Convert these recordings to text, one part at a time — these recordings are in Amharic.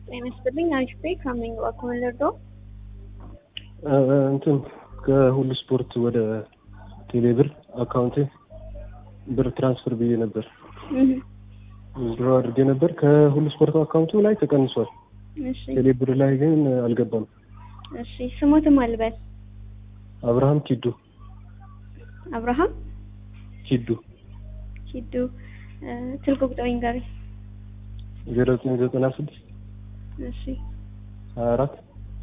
ጤና ይስጥልኝ። አሪፍ ቤት ካምኝ ዋኮመለዶ እንትን ከሁሉ ስፖርት ወደ ቴሌብር አካውንቴ ብር ትራንስፈር ብዬ ነበር። ድሮ አድርጌ ነበር። ከሁሉ ስፖርት አካውንቱ ላይ ተቀንሷል። እሺ ቴሌብር ላይ ግን አልገባም። እሺ ስሞትም አልበል አብርሃም ኪዱ አብርሃም ኪዱ ኪዱ ስልክ ቁጥሩን ጋር 0996 እሺ 24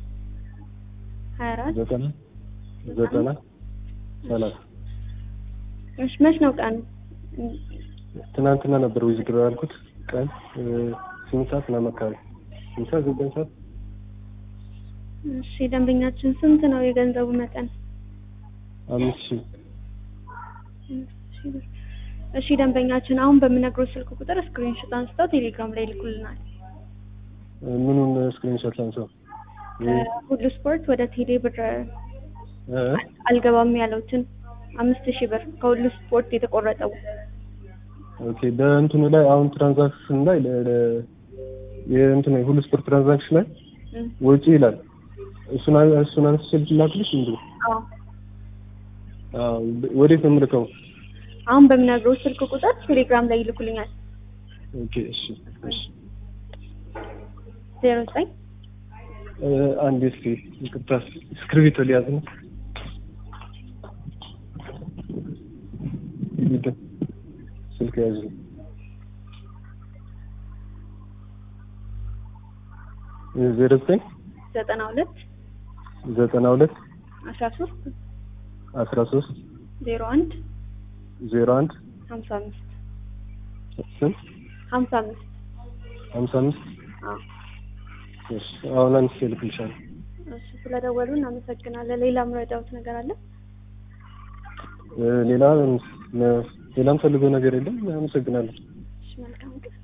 90 30 እሺ መች ነው ቀኑ? ትናንትና ነበር ዊዝድሮ ያልኩት ቀን 8 ሰዓት ነው አካባቢ 9 ሰዓት። እሺ ደንበኛችን ስንት ነው የገንዘቡ መጠን? 5000። እሺ ደንበኛችን አሁን በሚነግሩት ስልክ ቁጥር ስክሪንሾት አንስተው ቴሌግራም ላይ ልኩልናል። ምኑን ስክሪንሾት አንስተው? ሁሉ ስፖርት ወደ ቴሌ ብር አልገባም ያለውትን 5000 ብር ከሁሉ ስፖርት የተቆረጠው። ኦኬ በእንትኑ ላይ አሁን ትራንዛክሽን ላይ የእንትኑ ሁሉ ስፖርት ትራንዛክሽን ላይ ወጪ ይላል። እሱን አንስቼ ላክልሽ እንዴ? አዎ ወዴት ነው የምልከው? አሁን በሚነግሩት ስልክ ቁጥር ቴሌግራም ላይ ይልኩልኛል። ኦኬ እሺ 09 አንድ እስኪ ይቅርታ ስክሪፕት ሊያዝ ነው። ስልክ ያዝ 09 92 13 01 55 ስንት 55 እሺ አሁን አንቺ ልክልሻለሁ። እሺ ስለደወሉ እናመሰግናለን። ሌላም ረዳውት ነገር አለ? ሌላም ፈልጎ ነገር የለም። አመሰግናለሁ። እሺ መልካም